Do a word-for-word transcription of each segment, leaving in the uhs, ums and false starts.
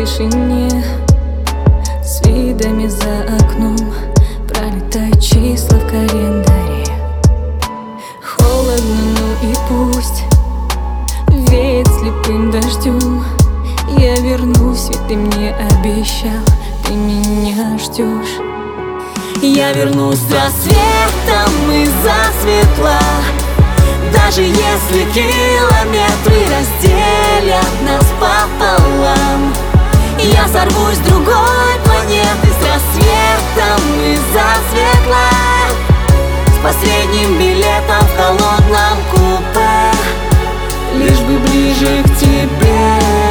тишине, с видами за окном пролетают числа в календаре. Холодно, ну и пусть веет слепым дождем. Я вернусь, ведь ты мне обещал, ты меня ждешь. Я вернусь с рассветом и засветла, даже если километры разделят нас пополам. Я сорвусь с другой планеты с рассветом и засветла, с последним билетом в холодном купе, лишь бы ближе к тебе.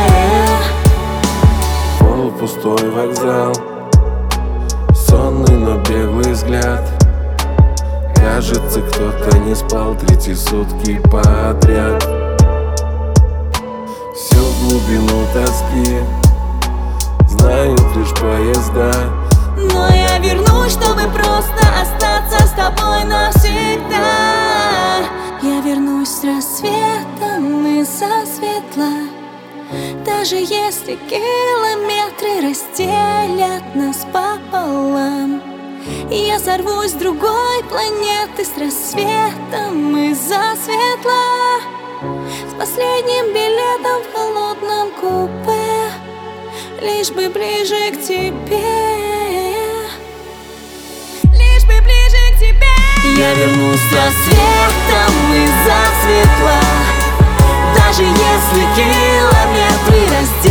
Полупустой вокзал, сонный, но беглый взгляд. Кажется, кто-то не спал третьи сутки подряд. Всю глубину тоски знают лишь поезда. Но я вернусь, чтобы просто остаться с тобой навсегда. Я вернусь с рассветом и засветла, даже если километры разделят нас пополам. Я сорвусь с другой планеты с рассветом и засветла, с последним билетом в холодном купе, лишь бы ближе к тебе, лишь бы ближе к тебе. Я вернусь с рассветом и засветла, даже если километры разделят